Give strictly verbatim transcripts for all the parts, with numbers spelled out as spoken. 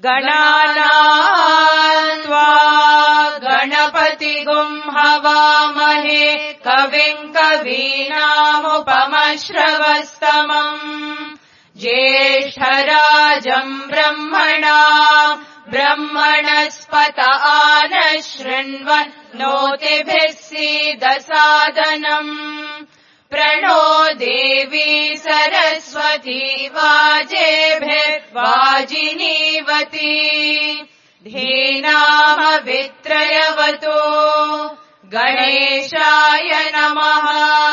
गणानाम् त्वा गणपतिगुम् हवामहे कविम् कवीनामुपमश्रवस्तमम् ज्येष्ठराजम् ब्रह्मणाम् ब्रह्मणस्पत आनः शृण्वन्नोतिभिः सीदसादनम् प्रणो देवी सरस्वती वाजेभिर्वाजिनीवती धीनामवित्रयवतु गणेशाय नमः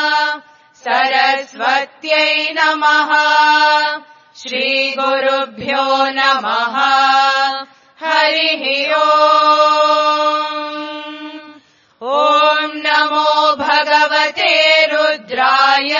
सरस्वत्यै नमः श्रीगुरुभ्यो नमः हरिः ओम् ॐ नमो भगवते रुद्राय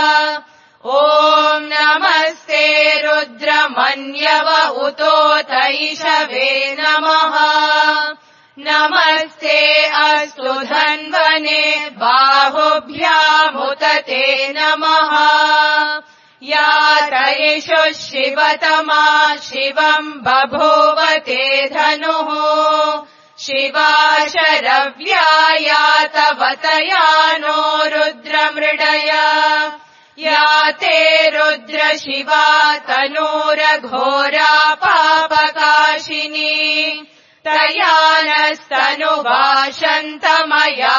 ॐ नमस्ते रुद्रमन्यव उतोतैषवे नमः नमस्ते अस्तु धन्वने बाहुभ्यामुत ते नमः या तैषु शिवतमा शिवम् बभूवते धनुः शिवा शरव्या या तव तया नो रुद्रमृडय या ते रुद्र शिवा तनूरघोरा पापकाशिनी तया नस्तनुवाशन्तमया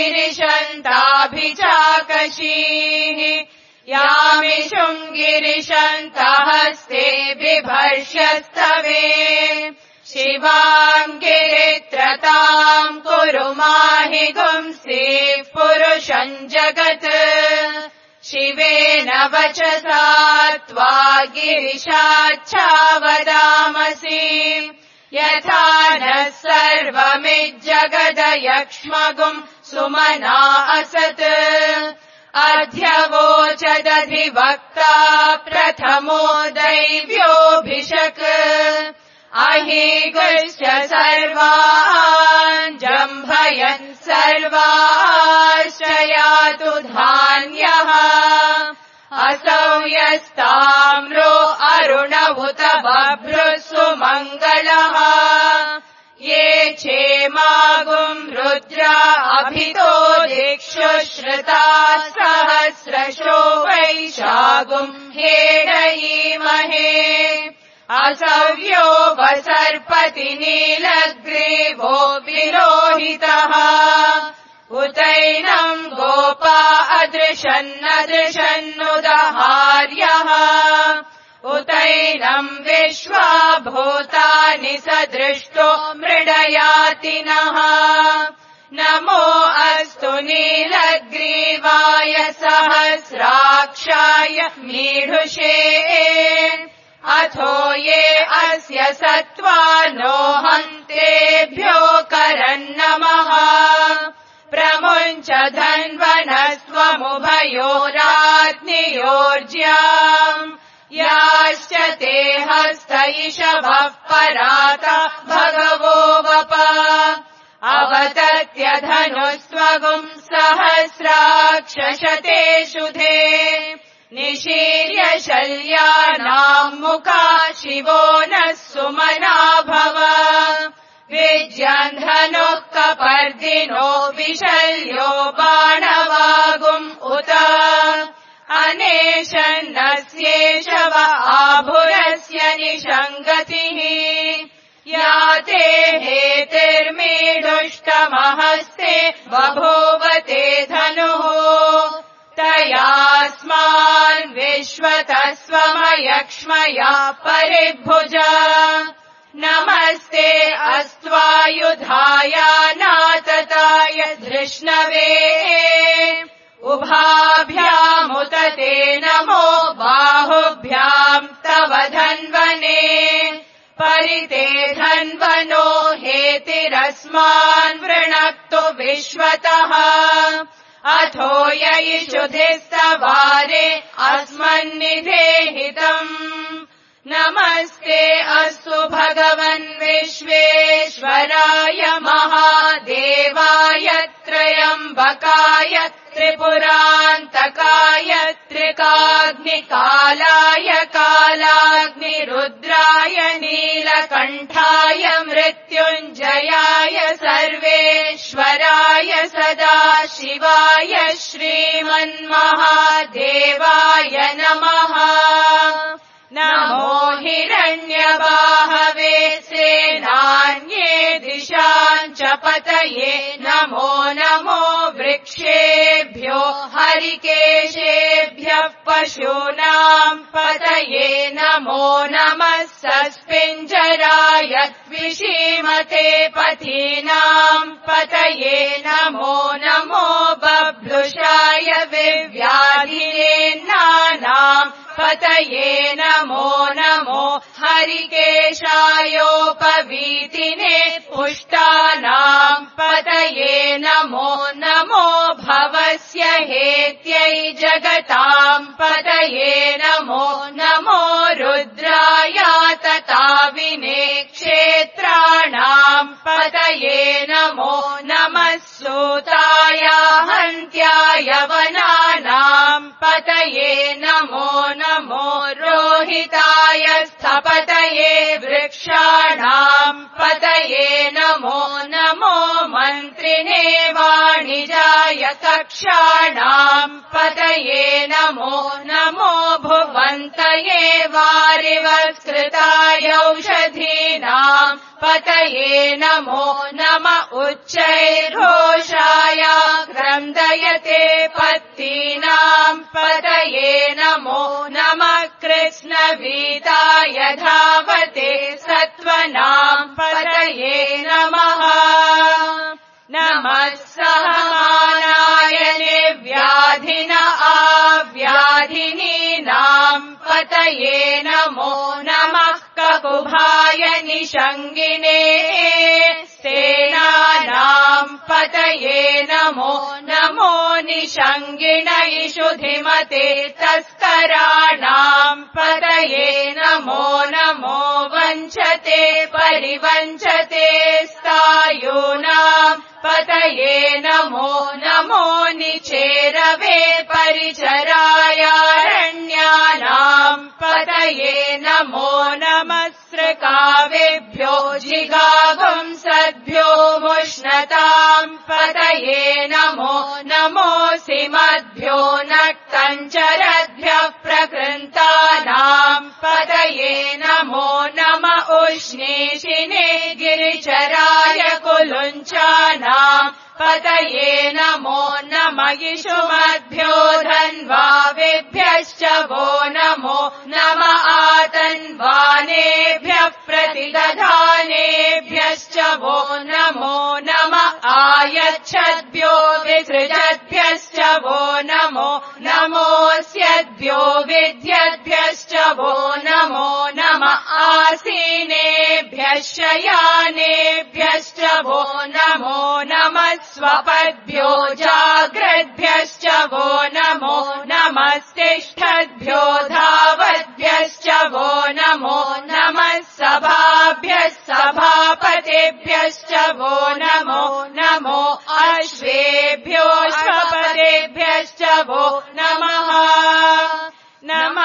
गिरिशन्ताभिचाकशीः यामिषुम् गिरिशन्तहस्ते बिभर्ष्यस्तवे शिवाम् गिरित्रताम् कुरु माहि गुंसीः पुरुषम् जगत् शिवेन वचसा त्वा गिरिशाच्छावदामसि यथा नः सर्वमिज्जगदयक्ष्मगुम् सुमना असत् अध्यवोचदधिवक्ता प्रथमो दैव्योऽभिषक् अहीगुश्च सर्वान् जम्भयन् सर्वाश्रयातु धान्यः असौ यस्ताम्रो अरुणभुत बभ्रुः मङ्गलः ये क्षेमागुम् रुद्रा अभितो दिक्षु श्रुता सहस्रशो वैशागुम् हेडयीमहे असव्यो वसर्पति नीलग्रीवो विलोहितः उतैनम् गोपा अदृशन्नदृशन्नुदहार्यः उतैनम् विश्वा भूतानि सदृष्टो मृडयातिनः नमो अस्तु नीलग्रीवाय सहस्राक्षाय मीढुषे अथो ये अस्य सत्त्वानो हन्तेभ्यो करन्नमः प्रमुञ्च धन्वनस्त्वमुभयोराग्नियोर्ज्याम् याश्च ते हस्तैषवः परात भगवो वप अवतत्य धनुस्त्वगुम् सहस्राक्षशतेषु धे निशीर्य शल्यानाम् मुखा शिवो नः सुमना भव विज्यन् धनुः कपर्दिनो विशल्यो बाणवागुम् उत अनेशन्नस्येषव आभुरस्य निषङ्गतिः या ते हेतिर्मीढुष्टमहस्ते बभूवते धनुः तयास्मान् विश्वतस्वमयक्ष्मया परिभुज नमस्ते अस्त्वायुधाय नातताय धृष्णवे उभाभ्यामुत ते नमो बाहुभ्याम् तव धन्वने परिते धन्वनो हेतिरस्मान् वृणक्तु विश्वतः अथो ययिषुधिस्तवारे अस्मन्निधेहितम् नमस्ते अस्तु भगवन् विश्वेश्वराय महादेवाय त्रयम्बकाय त्रिपुरान्तकाय त्रि तारकाग्निकालाय कालाग्निरुद्राय नीलकण्ठाय मृत्युञ्जयाय सर्वेश्वराय सदाशिवाय श्रीमन्महादेवाय नमः। नमो हिरण्यबाहवे सेनान्ये दिशां च पतये नमो नमो वृक्षेभ्यो हरिकेशेभ्यः पशूनां पतये नमो नमः सस्पिञ्जराय द्विषीमते पथीनां पतये नमो नमो बभ्रुषाय विव्याधिनेन्नानां पतये नमो नमो हरिकेशायोपवीतिने पुष्टानां पतये नमो नमो भवस्य हेत्यै जगतां पतये नमो नमो रुद्राय तताविने क्षेत्राणां पतये नमो नमः सूताय हन्त्याय वनानां पतये नमो नमो रोहिताय स्थपतये वृक्षाणां पतये नमो नमो मन्त्रिणे वाणिजाय कक्षाणां पतये नमो नमो भुवन्तये वारिवत्कृताय औषधीनां पतये नमो नम उच्चैर्घोषाय क्रन्दयते पत्तीनां पतये नमो नमः कृष्णवीताय धावते सत्त्वनां पतये नमः। नमः सहमानाय निर्व्याधिन आव्याधिनीनां पतये नमो नमः ककुभाय निषङ्गिने सेनानां पतये नमो नमो निषङ्गिण इषुधिमते तस्कराणां पतये नमो नमो वञ्चते परिवञ्चते स्थायूनां पतये नमो नमो निचेरवे परिचरायारण्यानां पतये नमो नमः सृकावेभ्यो जिगागुंसद्भ्यो मुष्णतां पतये नमो नमोऽसिमद्भ्यो नक्तञ्चरद्भ्यः प्रकृन्तानां पतये नमो नम उष्णीषिणे गिरिचराय कुलुञ्चानां पतये नमो नम इषुमद्भ्यो धन्वावेभ्यश्च वो नमो नम आतन्वानेभ्यः प्रतिदधानेभ्यश्च वो नमो नम आयच्छद्भ्यो विसृजद्भ्यश्च वो नमो नमोऽस्यद्भ्यो विद्यद्भ्यश्च वो नमो नम आसीनेभ्यः शयानेभ्यश्च वो नमो नमः स्वपद्भ्यो जाग्रद्भ्यश्च वो नमो नमस्तिष्ठद्भ्यो धावद्भ्यश्च वो नमो नमः सभाभ्यः सभापतेभ्यश्च वो नमो नमो अश्वेभ्यो अश्वपतेभ्यश्च वो नमः। नम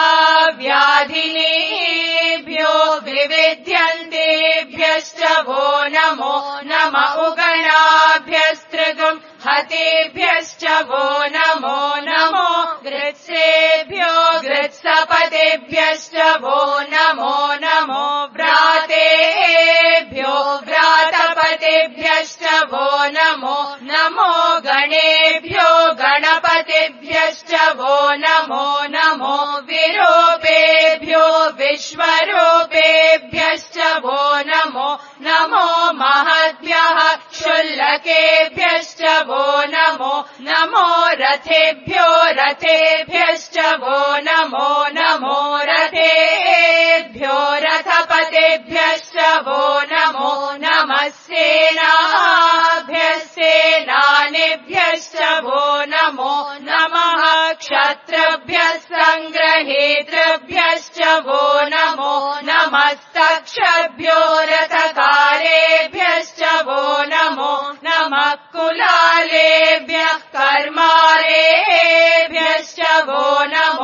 आव्याधिनेभ्यो विविध्यन्तेभ्यश्च वो नमो नम उगणाभ्यस्त्रिगुं हतेभ्यश्च वो नमो नमो गृत्सेभ्यो गृत्सपतेभ्यश्च वो नमो नमो व्रातेभ्यो व्रातपतेभ्यश्च वो नमो नमो गणेभ्यो गणपतेभ्यश्च वो नमो नमो विरूपेभ्यो विश्वरूपेभ्यश्च वो नमो नमो महद्भ्यः क्षुल्लकेभ्यश्च वो नमो नमो रथेभ्यो रथेभ्यश्च वो नमो नमो रथेभ्यो रथपतेभ्यश्च वो नमो नमः सेनाभ्यः सेनानिभ्यश्च वो नमो नमः क्षत्रभ्यः सङ्ग्रहेतृभ्यश्च वो नमो नमस्तक्षभ्यो रथकारेभ्यश्च वो नमो नमः कुलालेभ्यः कर्मारेभ्यश्च वो नमो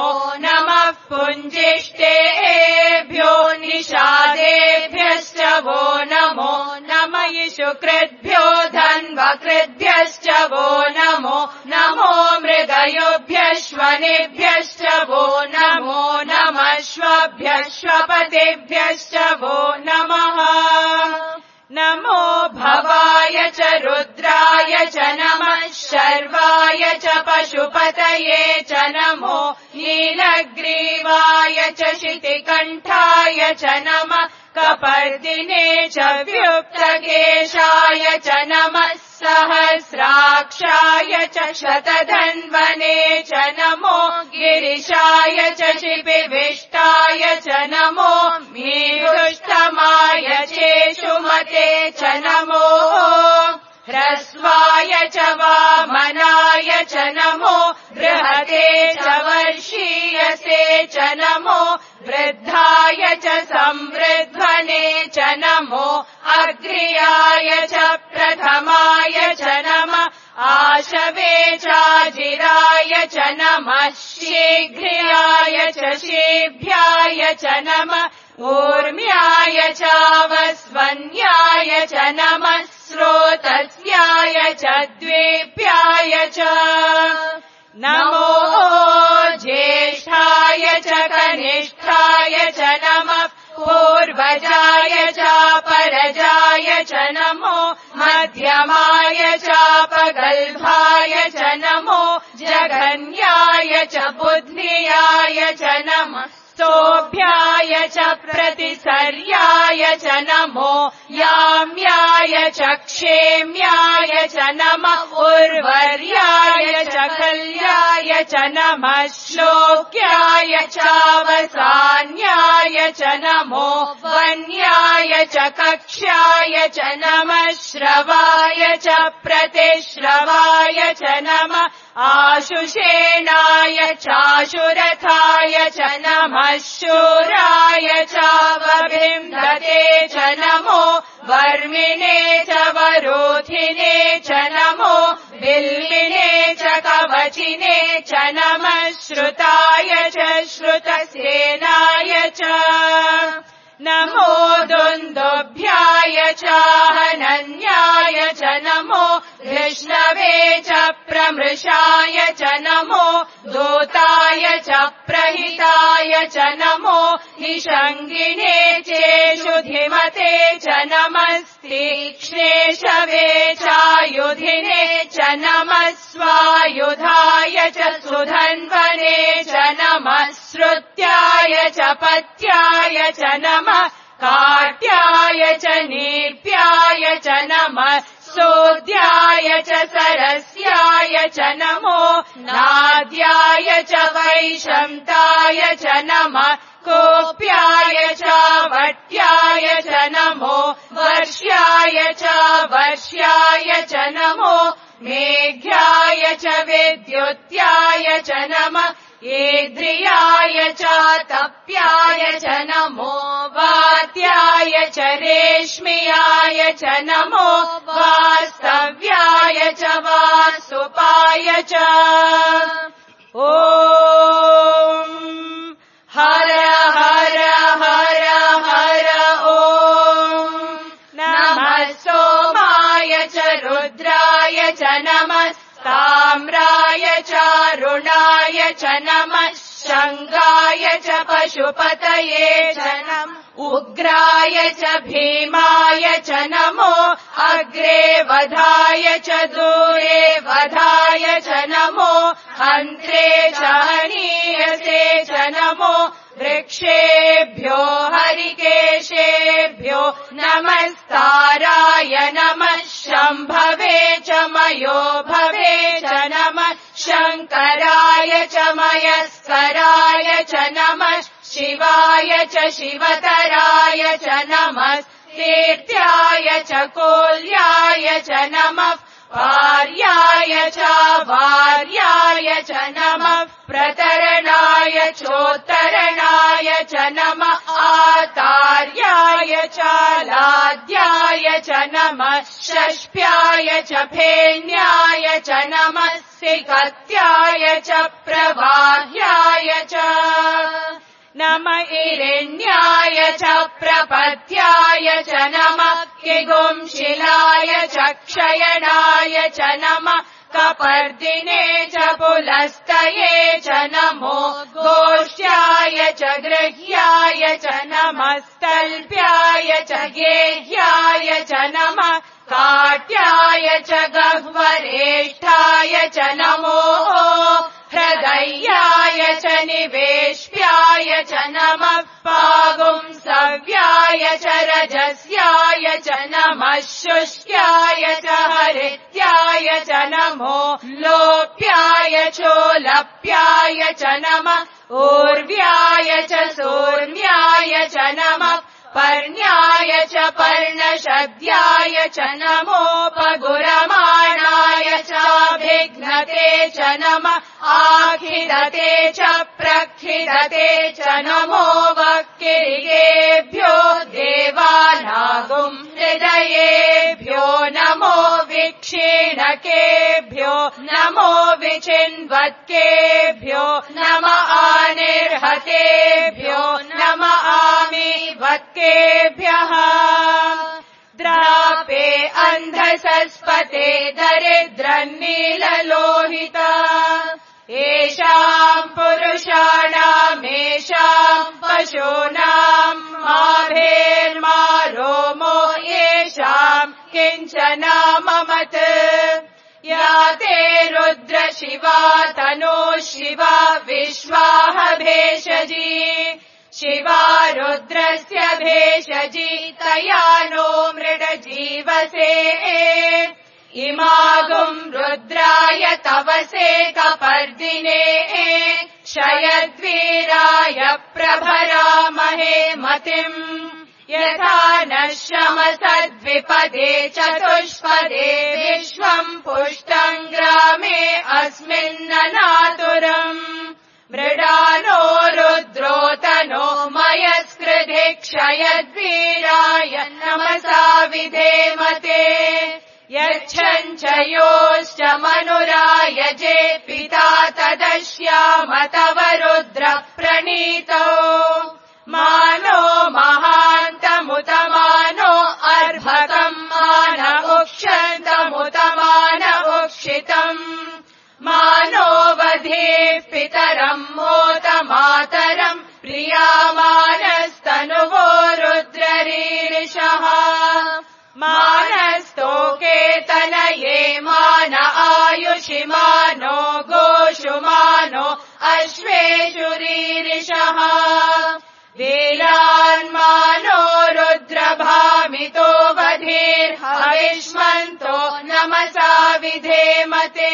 ज्येष्ठेभ्यो निषादेभ्यश्च वो नमो नमः इषुकृद्भ्यो धन्वकृद्भ्यश्च वो नमो नमो मृगयोभ्यश्वनेभ्यश्च वो नमो नमः श्वभ्यश्वपतेभ्यश्च वो नमः नमो भवाय च रुद्राय च नमः शर्वाय च पशुपतये च नमो नीलग्रीवाय च शितिकण्ठाय च नमः कपर्दिने च व्युक्तकेशाय च नमः सहस्राक्षाय च शतधन्वने च नमो गिरिशाय च शिपिविष्टाय च नमो मीरुष्टमाय चेषुमते च नमो ह्रस्वाय च वामनाय च नमो बृहते च वर्षीयसे च नमो वृद्धाय च संवृध्वने च नमो अग्र्याय च प्रथमाय च नमः आशवे चाजिराय च नमः शीघ्र्याय च शीभ्याय च नमः ऊर्म्याय चावस्वन्याय च नमः स्रोतस्याय च द्वीप्याय च नमो ज्येष्ठाय च कनिष्ठाय च नमः पूर्वजाय चापरजाय च नमो मध्यमाय चापगल्भाय च नमो जघन्याय च बुद्ध्याय च नमः सोऽभ्याय च प्रतिसर्याय च नमो याम्याय च क्षेम्याय च नमः उर्वर्याय च कल्याय च नमः श्लोक्याय चावसान्याय च नमो वन्याय च कक्ष्याय च नमः श्रवाय च प्रतिश्रवाय च नमः आशुषेणाय चाशुरथाय च नमः शूराय चावभिन्धते च नमो वर्मिणे च वरोधिने च नमो बिल्लिने च कवचिने च नमः श्रुताय च श्रुतसेनाय च नमो दुन्दुभ्याय चाहनन्याय च नमो विष्णवे च प्रमृषाय च नमो दूताय च प्रहिताय च नमो निषङ्गिने चेषुधिमते च नमस्तीक्ष्णे शवे चायुधिने च नमः स्वायुधाय च सुधन्वने च नमः श्रुत्याय च पत्याय च नमः काट्याय च नीप्याय च नमः सोद्याय च सरस्याय च नमो नाद्याय च वैशन्ताय च नमः कोप्याय च वट्याय च नमो वर्ष्याय च वर्ष्याय च नमो मेघ्याय च विद्युत्याय च नमः ईद्रियाय च तप्याय च नमो वात्याय च रेश्म्याय च नमो वास्तव्याय च वासुपाय च ॐ हर हर हर हर ॐ नमः सोमाय च रुद्राय च नमः ताम्राय चारुणाय च नमः शङ्गाय च पशुपतये च नमः उग्राय च भीमाय च नमो अग्रे वधाय च दूरे वधाय च नमो हन्त्रे च हनीयसे च नमो वृक्षेभ्यो हरिकेशेभ्यो नमस्ताराय नमः शम्भवे च मयो भवे च नमः शङ्कराय च मयस्कराय च नमः शिवाय च शिवतराय च नमः तीर्थ्याय च कोल्याय च नमः वार्याय च वार्याय च नमः प्रतरणाय चोत्तरणाय च नमः आतार्याय च लाद्याय च नमः षष्ठ्याय च फेन्याय च नमः सिकत्याय च प्रवाह्याय च नम इरिण्याय च प्रपद्याय च नमः किगुंशिलाय च क्षयणाय च नमः कपर्दिने च पुलस्तये च नमो गोष्ठ्याय च गृह्याय च नमस्तल्प्याय च गेह्याय च नमः काट्याय च गह्वरेष्ठाय च नमो हृदयाय च निवेश्याय च नमः पागुंसव्याय च रजस्याय च नमः शुष्क्याय च हरित्याय च नमो लोप्याय चोलप्याय च नमः ऊर्व्याय च सूर्ण्याय च नमः पर्ण्याय च पर्णशद्याय च नमोपगुरमाणाय चाभिघ्नते च नमः आखिदते च प्रखिदते च नमो वक्किरिगेभ्यो देवानागुं हृदयेभ्यो नमो विक्षीणकेभ्यो नमो विचिन्वत्केभ्यो नम आनिर्हतेभ्यो नम आमीवत्केभ्यः द्रापे अन्धसस्पते दरिद्रन्नीललोहिता येषाम् पुरुषाणामेषाम् पशूनाम् माभेर्मारोमो येषाम् किञ्चनाममत् या ते रुद्र शिवा तनो शिवा विश्वाह भेषजी शिवा रुद्रस्य भेषजी तया नो मृड जीवसे इमागुम् रुद्राय तवसे कपर्दिने क्षयद्वीराय प्रभरामहे मतिम् यथा नः शमसद्विपदे चतुष्पदे विश्वम् पुष्टम् ग्रामे अस्मिन्ननातुरम् मृडानो रुद्रोतनो मयस्कृधे क्षयद्वीराय नमसा विधेमते यच्छञ्च योश्च मनुरायजे पिता तदश्याम तव रुद्र प्रणीतो मानो महान्तमुतमानो अर्भकम् मान उक्षन्तमुतमान उक्षितम् मानो वधेः पितरम् मोत मातरम् प्रियामानस्तनुवो रुद्ररीरिषः मानस्तोकेतनये मान आयुषि मानो गोषु मानो अश्वेषु रीरिषः वीरान्मानो रुद्रभामितो वधीर्हविष्मन्तो नमसा विधेमते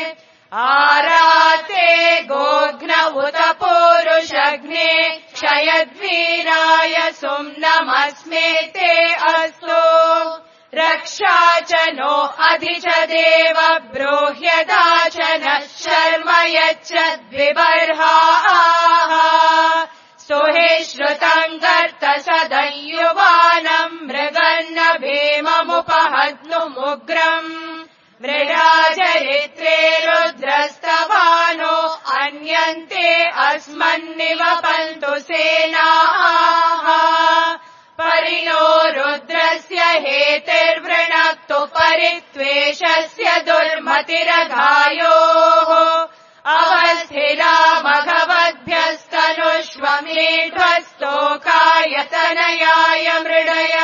आराते गोघ्न उत पूरुषग्ने क्षयद्वीराय सुम्नमस्मेते अस्तु रक्षा च नो अधि च देव ब्रूह्यदाचन शर्म यच्चद्विबर्हाः सोहे श्रुतम् गर्त सदयुवानम् मृगन्न भीममुपहद्नुमुग्रम् मृडाचरित्रे रुद्रस्तवानो अन्यन्ते अस्मन्निवपन्तु सेनाः परिणो रुद्रस्य हेतिर्वृणक्तु परित्वेषस्य दुर्मतिरघायोः अवस्थिरा मघवद्भ्यस्तनुष्वमेध्वस्तोकायतनयाय मृडय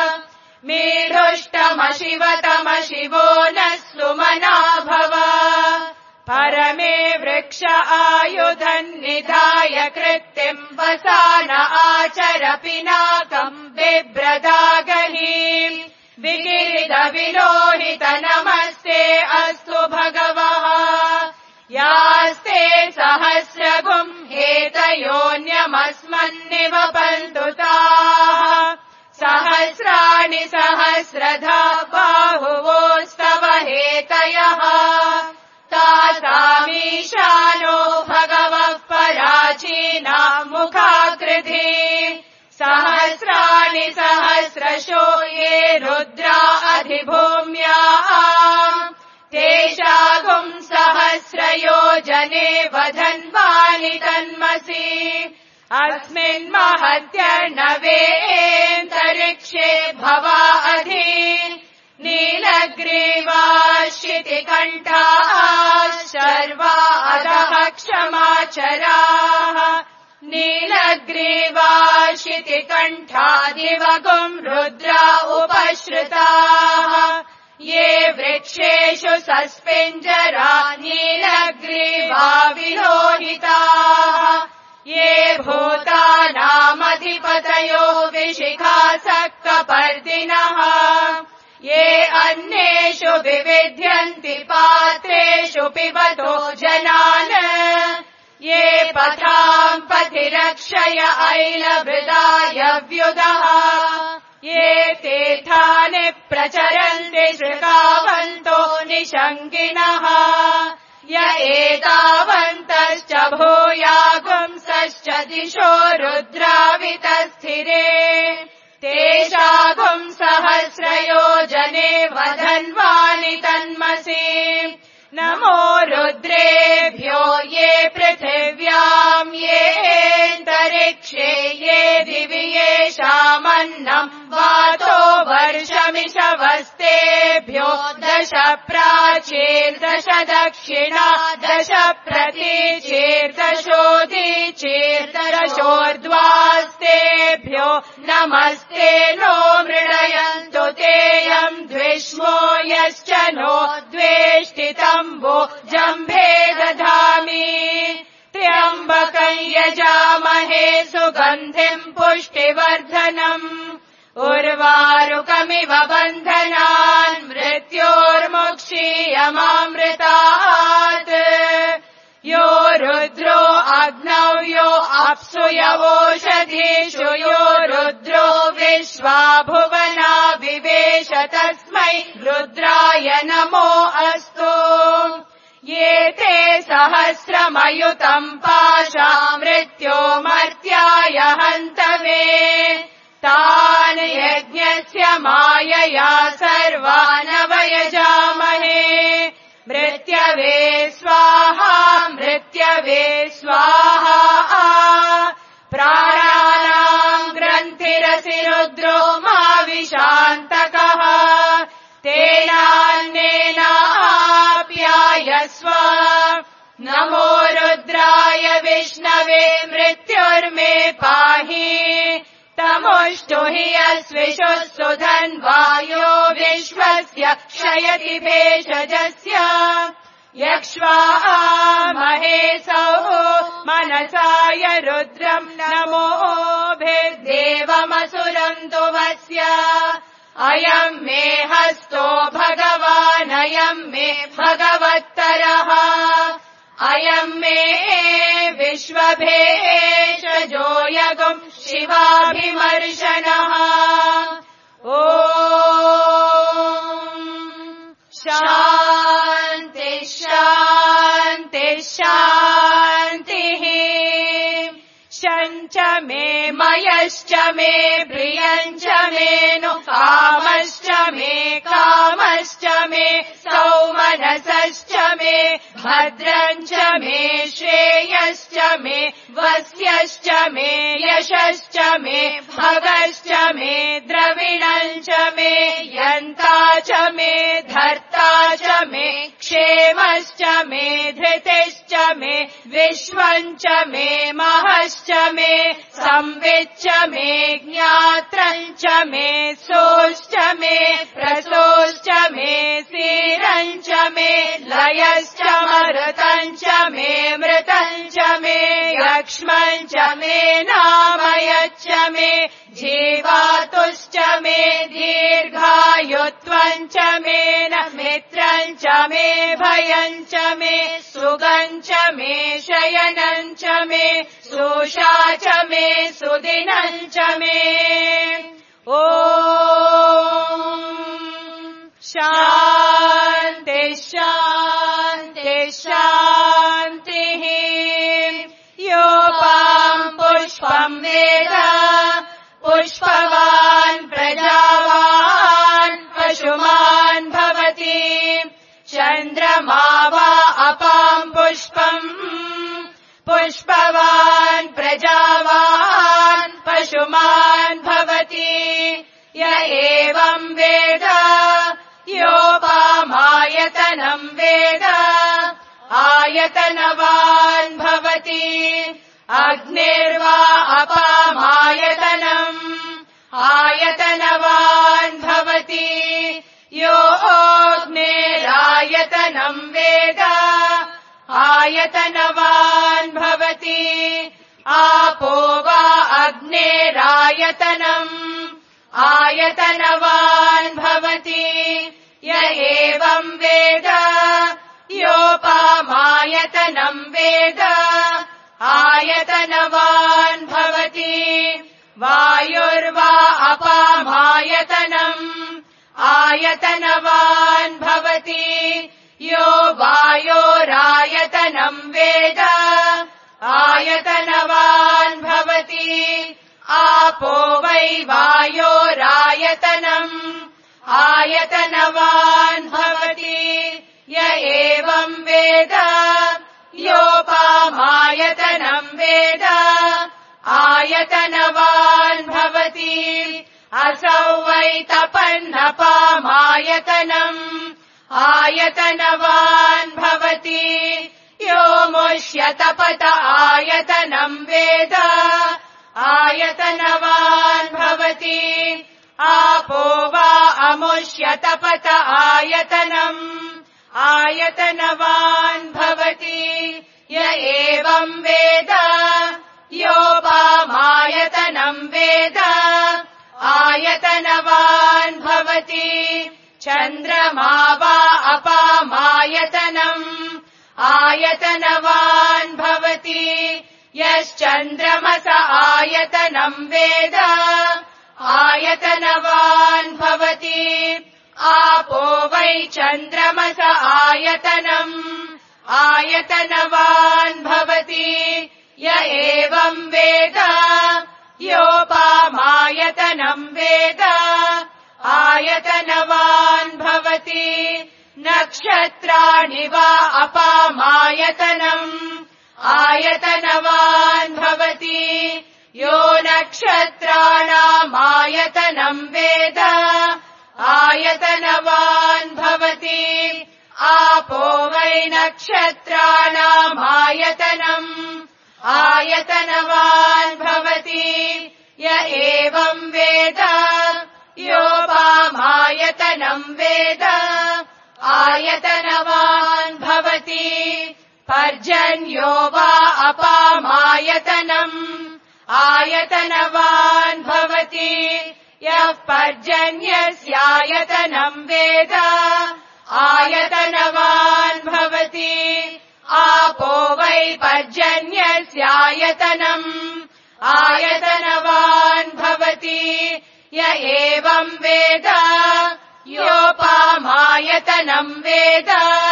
मेढुष्टमशिवतमशिवो नः सुमना भव परमे वृक्ष आयुधन्निधाय कृत्तिम् वसान आचर पिनाकम् बिभ्रदागहीम् विगिरिद विलोहित नमस्ते अस्तु भगवः यास्ते सहस्रगुम् हेतयोऽन्यमस्मन्निवपन्तु ताः सहस्राणि सहस्रधा बाहुवोस्तव हेतयः तासामीशानो भगवः पराचीना मुखाकृति सहस्राणि सहस्रशो ये रुद्रा अधिभूम्याम् तेषागुम् सहस्रयोजने वधन्वानि तन्मसि अस्मिन् महत्यर्णवेऽन्तरिक्षे भवा अधि नीलग्रीवाश्चितिकण्ठाः शर्वा अधः क्षमाचराः नीलग्रीवाश्चितिकण्ठा दिवगुम् रुद्रा उपश्रुताः ये वृक्षेषु सस्पिञ्जरा नीलग्रीवा विलोहिताः ये भूतानामधिपतयो विशिखासक्तपर्दिनः ये अन्येषु विविध्यन्ति पात्रेषु पिबतो जनान् ये पथाम् पथि रक्षय ऐलवृदाय व्युदः ये तीर्थानि प्रचरन्ति शृगावन्तो निशङ्गिनः य एतावन्तश्च भूयागुंसश्च दिशो रुद्रावितस्थिरे तेषागुम् सहस्रयोजने वधन्वानि तन्मसि नमो रुद्रेभ्यो ये पृथिव्याम् येऽन्तरिक्षे ये दिवि येषामन्नम् वातो वर्षमिषवस्तेभ्यो दश प्राचीर्दश दक्षिणा दश प्रतीचीर्दशोदीचीर्दशोर्ध्वास्तेभ्यो नमस्ते नो मृडयन्तु तेऽयम् द्विष्मो यश्च नो द्वेष्टितम्बो जम्भे दधामि त्र्यम्बकम् यजामहे सुगन्धिम् पुष्टिवर्धनम् उर्वारुकमिव बन्धनान् मृत्योर्मुक्षीयमामृतात् यो रुद्रो अग्नौ यो अप्सु यवोषधीषु यो रुद्रो विश्वा भुवना विवेश तस्मै रुद्राय नमो अस्तु ये ते सहस्रमयुतम् पाशा मृत्यो मर्त्याय हन्तवे तान् यज्ञस्य मायया सर्वानवयजामहे मृत्यवे स्वाहा मृत्यवे स्वाहा प्राणानाम् ग्रन्थिरसि रुद्रो माविशान्तकः तेनान्नेनाप्यायस्व नमो रुद्राय विष्णवे मृत्युर्मे पाहि तमुष्टु हि यस्विषु सुधन्वायो विश्वस्य क्षयति भेषजस्य यक्ष्वा महेशौ मनसाय रुद्रम् नमोभिर्देवमसुरम् तु वस्य अयम् मे हस्तो भगवानयम् मे भगवत्तरः अयम् मे विश्वभेषजो यगुम् शिवाभिमर्शनः ॐ शान्ति शान्ति शान्तिः शञ्च मे मयश्च मे प्रियञ्च मे नु कामश्च मे कामश्च मे सौमनसश्च मे भद्रञ्च मे श्रेयश्च मे वस्यश्च मे यशश्च मे भगश्च मे द्रविणञ्च मे यन्ता च मे धर्ता च मे क्षेमश्च मे धृतिश्च मे विश्वञ्च मे महश्च मे संविच्च मे ज्ञात्रञ्च मे सोश्च मे प्रसोश्च मे सीरञ्च मे लयश्च मरुतञ्च मे मृतञ्च मे लक्ष्मञ्च मे नामयच्च मे जीवातुश्च मे दीर्घायुत्वञ्च मे न मित्रञ्च मे भयञ्च मे सुगञ्च मे शयनञ्च मे सुषा च मे सुदिनञ्च मे ॐ शान्ति शान्ति शान्तिः योपाम् पुष्पम् वेद पुष्पवान् प्रजावान् पशुमान् भवति चन्द्रमा वा अपाम् पुष्पम् पुष्पवान् प्रजावान् य एवम् वेद योपामायतनम् वेद आयतनवान् भवति अग्निर्वा अपामायतनम् आयतनवान् भवति यो अग्निरायतनम् वेद आयतनवान् भवति आपो वा अग्निरायतनम् आयतनवान् भवति य एवम् वेद योपामायतनम् वेद आयतनवान् भवति वायुर्वा अपामायतनम् आयतनवान् भवति यो वायोरायतनम् वेद आयतनवान् भवति आपो वै वायोरायतनम् आयतनवान् भवति य एवम् वेद योपामायतनम् वेद आयतनवान् भवति असौ वै तपन्नपामायतनम् आयतनवान् भवति यो मुष्यतपत आयतनम् वेद आयतनवान् भवति आपो वा अमुष्यतपत आयतनम् आयतनवान् भवति य एवम् वेद योपामायतनम् वेद आयतनवान् भवति चन्द्रमा वा अपामायतनम् आयतनवान् भवति यश्चन्द्रमस आयतनम् वेद आयतनवान् भवति आपो वै चन्द्रमस आयतनम् आयतनवान् भवति य एवम् वेद योपामायतनम् वेद आयतनवान् भवति नक्षत्राणि वा अपामायतनम् आयतनवान् भवति यो नक्षत्राणामायतनम् वेद आयतनवान् भवति आपो वै नक्षत्राणामायतनम् आयतनवान् भवति य एवम् वेद योपामायतनम् वेद आयतनवान् भवति पर्जन्यो वा अपामायतनम् आयतनवान् भवति यः पर्जन्यस्यायतनम् वेद आयतनवान् भवति आपो वै पर्जन्यस्यायतनम् आयतनवान् भवति य एवम् वेद योपामायतनम् वेद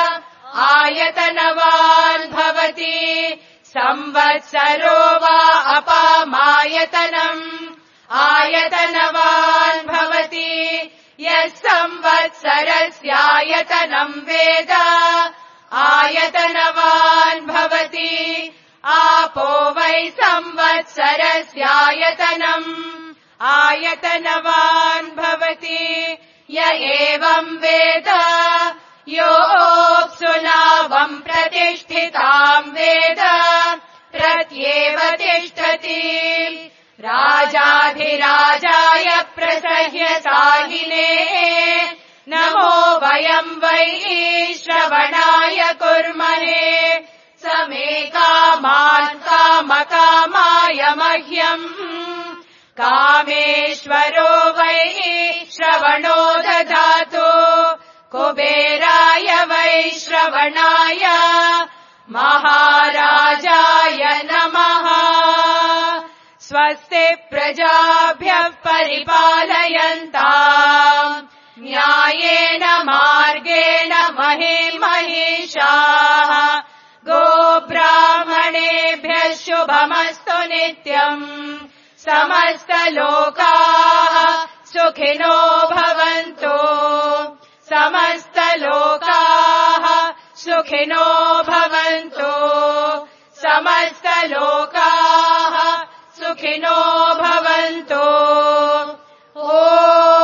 आयतनवान् भवति संवत्सरो वा अपामायतनम् आयतनवान् भवति यः संवत्सरस्यायतनम् वेद आयतनवान् भवति आपो वै संवत्सरस्यायतनम् आयतनवान् भवति य एवम् वेद योऽप्सुनावम् प्रतिष्ठिताम् वेद प्रत्येव तिष्ठति राजाधिराजाय प्रसह्य साहिने नमो वयम् वै श्रवणाय कुर्महे समे कामान् कामकामाय मह्यम् कामेश्वरो वै श्रवणो ददातु कुबेराय वै श्रवणाय महाराजाय नमः। स्वस्ति प्रजाभ्यः परिपालयन्ताम् न्यायेन मार्गेण महीमहीषाः गोब्राह्मणेभ्यः शुभमस्तु नित्यम् समस्तलोकाः सुखिनो भवन्तु समस्तलोकाः सुखिनो भवन्तु समस्तलोकाः सुखिनो भवन्तु। ओ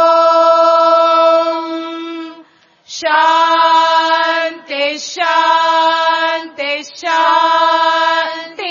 शान्ति शान्ति शान्ति